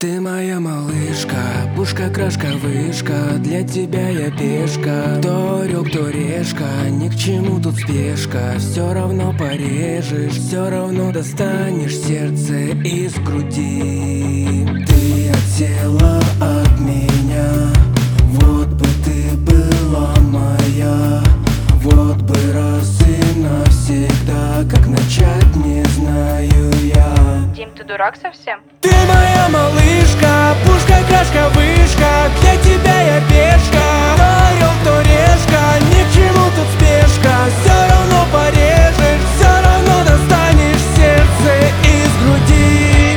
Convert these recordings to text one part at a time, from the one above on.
Ты моя малышка, пушка, крашка, вышка. Для тебя я пешка, то орел, то решка. Ни к чему тут спешка. Все равно порежешь, все равно достанешь сердце из груди. Ты отсела от меня, вот бы ты была моя. Вот бы раз и навсегда, как начать не знаю я. Дим, ты дурак совсем? Ты моя малышка, пушка, крашка, вышка. Для тебя я пешка, то орел, то решка. Ни к чему тут спешка, все равно порежешь, все равно достанешь сердце из груди.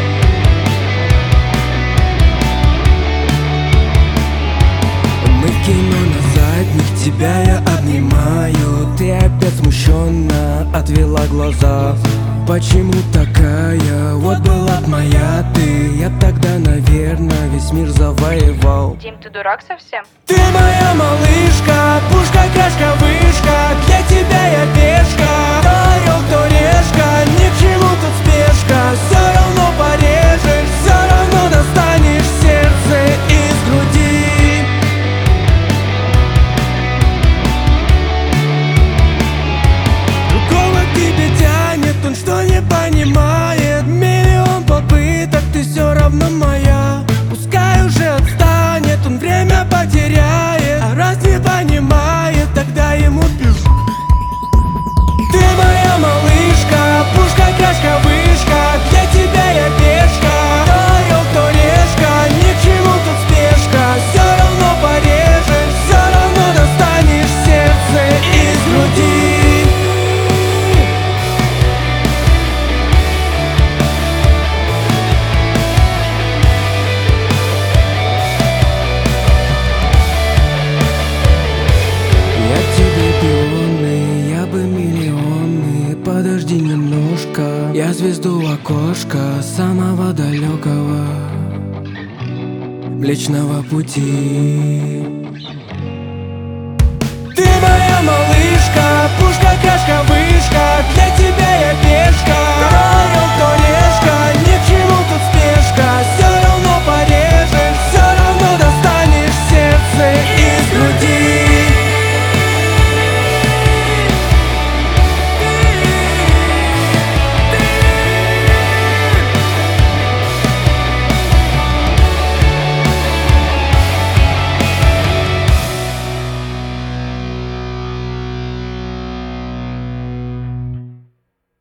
Мы в кино на задних, тебя я обнимаю. Ты опять смущенно отвела глаза. Почему такая? Вот была б моя ты. Я тогда, наверное, весь мир завоевал. Дим, ты дурак совсем? Ты моя малышка, пушка, крашка, вышка. Для тебя я пешка, то орел, то решка. Ни к чему тут спешка, все равно порежешь, все равно достанешь сердце из груди. Другого к тебе тянет, он что не понимает. Миллион попыток, ты все равно моя. Пускай уже отстанет, он время потеряет. А раз не понимает, тогда ему пишу. Ты моя малышка, пушка, крашка, вышка. Для тебя я пешка, то орел, то решка. Ни к чему тут спешка, все равно порежешь, все равно достанешь сердце из груди. Я тебе пионы, я бы миллионы. Подожди немножко, я звезду окошка самого далекого Млечного Пути. Ты моя малышка, пушка, крашка, вышка. Для тебя я